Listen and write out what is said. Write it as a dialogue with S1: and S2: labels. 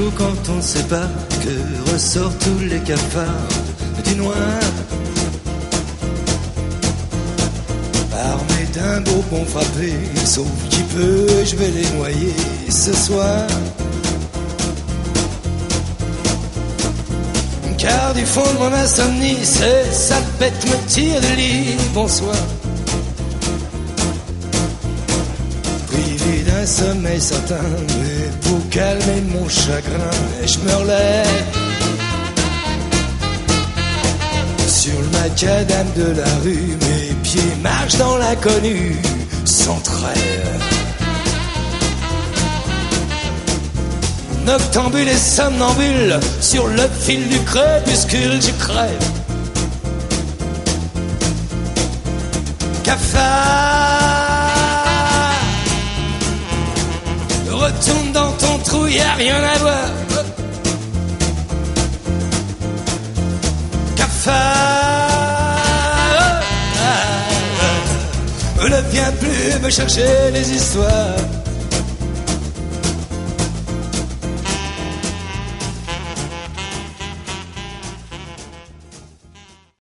S1: jour quand on ne sait pas que ressortent tous les cafards du noir. Armé d'un bourbon frappé, sauf qui peut, je vais les noyer ce soir. Car du fond de mon insomnie, ces sales bêtes me tirent du lit. Bonsoir. Privé d'un sommeil certain, mais pour calmer mon chagrin, je me relève. Sur le macadam de la rue, mes pieds marchent dans l'inconnu, sans trêve. Noctambule et somnambule, sur le fil du crépuscule, je crève. Cafard, retourne dans ton trou, y a rien à voir. Cafard, ne viens plus me chercher les histoires.